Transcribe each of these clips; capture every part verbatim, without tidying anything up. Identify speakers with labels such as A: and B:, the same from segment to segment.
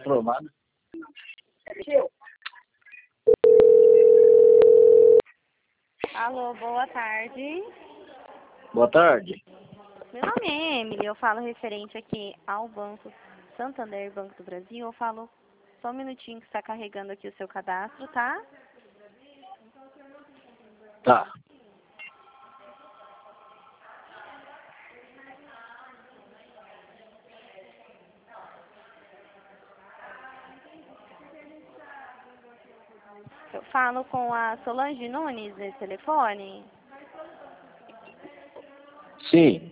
A: informado.
B: Alô, boa tarde.
A: Boa tarde.
B: Meu nome é Emily, eu falo referente aqui ao Banco Santander, Banco do Brasil. Eu falo só um minutinho que está carregando aqui o seu cadastro, tá?
A: Tá.
B: Eu falo com a Solange Nunes nesse telefone.
A: Sim.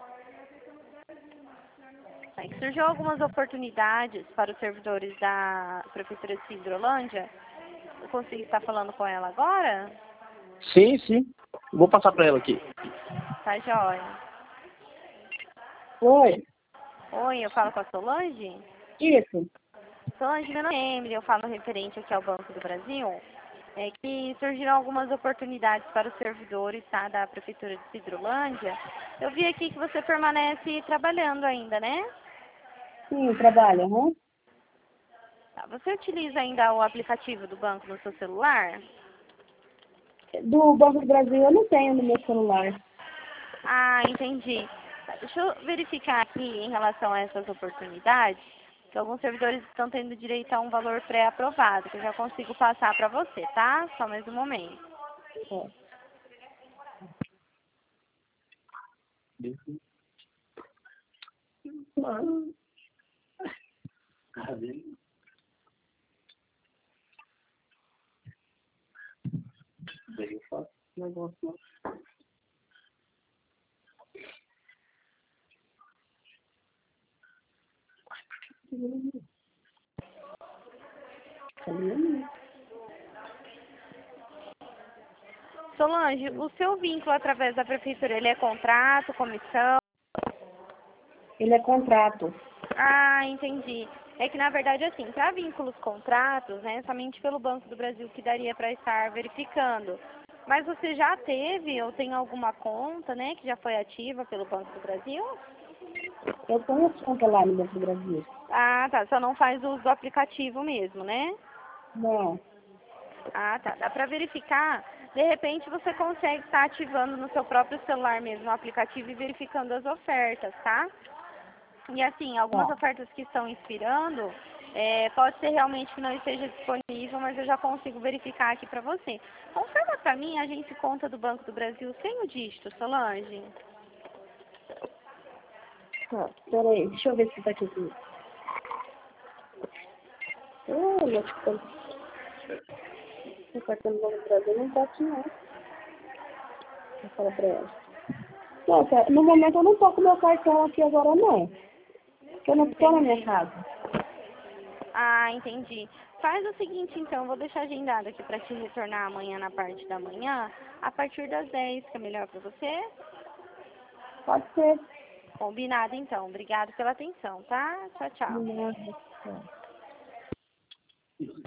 B: É que surgiu algumas oportunidades para os servidores da Prefeitura de Hidrolândia. Eu consigo estar falando com ela agora?
A: Sim, sim. Vou passar para ela aqui.
B: Tá joia.
C: Oi,
B: Oi, eu falo com a Solange?
C: isso.
B: Solange, meu nome é Emily, eu falo referente aqui ao Banco do Brasil. É que surgiram algumas oportunidades para os servidores, tá, da Prefeitura de Hidrolândia. Eu vi aqui que você permanece trabalhando ainda, né?
C: Sim, trabalho, aham.
B: Tá, você utiliza ainda o aplicativo do banco no seu celular?
C: Do Banco do Brasil eu não tenho no meu celular.
B: Ah, entendi. Tá, deixa eu verificar aqui em relação a essas oportunidades, que alguns servidores estão tendo direito a um valor pré-aprovado, que eu já consigo passar para você, tá? Só mais um momento.
C: É.
A: Mano. Cadê? Daí eu faço o negócio lá.
B: Solange, o seu vínculo através da prefeitura, ele é contrato, comissão?
C: Ele é contrato.
B: Ah, entendi. É que, na verdade, assim, para vínculos contratos, né, somente pelo Banco do Brasil que daria para estar verificando. Mas você já teve ou tem alguma conta, né, que já foi ativa pelo Banco do Brasil?
C: Eu tenho conta lá no Banco do Brasil.
B: Ah, tá. Só não faz uso do aplicativo mesmo, né?
C: Não.
B: Ah, tá. Dá para verificar. De repente, você consegue estar ativando no seu próprio celular mesmo o aplicativo e verificando as ofertas, tá? E assim, algumas
C: Tá.
B: ofertas que estão inspirando, é, pode ser realmente que não esteja disponível, mas eu já consigo verificar aqui para você. Confirma para mim a agência conta do Banco do Brasil sem o dígito, Solange.
C: Tá, peraí, deixa eu ver se tá aqui. Oh, meu cartão. O cartão do Banco do Brasil não tá aqui, não. Vou falar pra ela. Nossa, no momento eu não tô com meu cartão aqui agora, não. Porque eu não tô na minha casa.
B: Ah, entendi. Faz o seguinte, então, vou deixar agendado aqui para te retornar amanhã na parte da manhã, a partir das dez, que é melhor para você?
C: Pode ser.
B: Combinado, então. Obrigado pela atenção, tá? Tchau, tchau.
C: Não, não.